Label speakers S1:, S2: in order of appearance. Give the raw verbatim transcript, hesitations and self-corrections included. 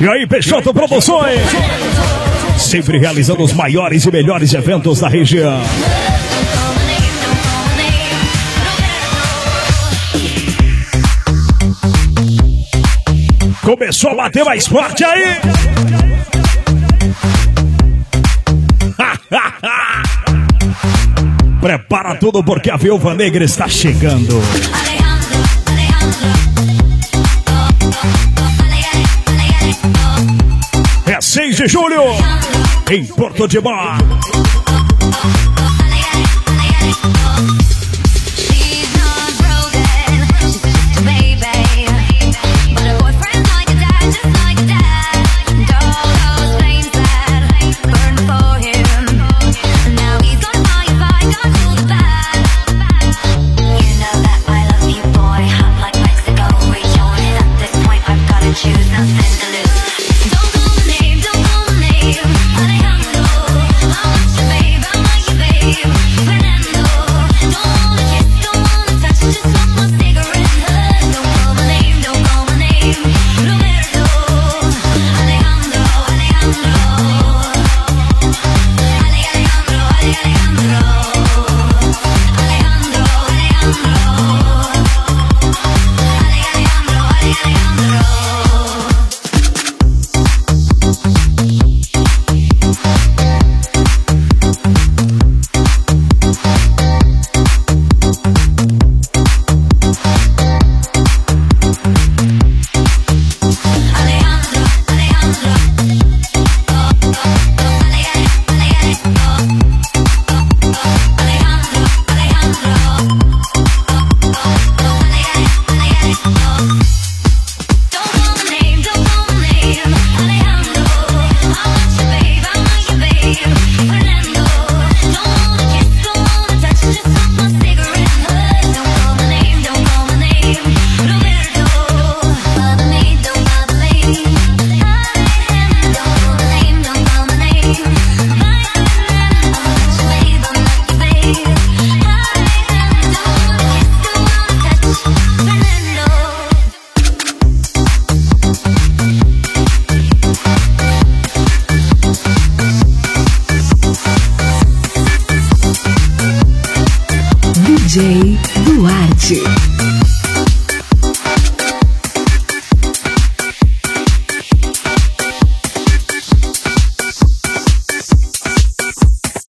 S1: E aí, Peixoto Promoções, sempre realizando os maiores e melhores eventos da região. Começou a bater mais forte aí. Prepara tudo porque a Viúva Negra está chegando. É seis de julho, em Porto de Mar.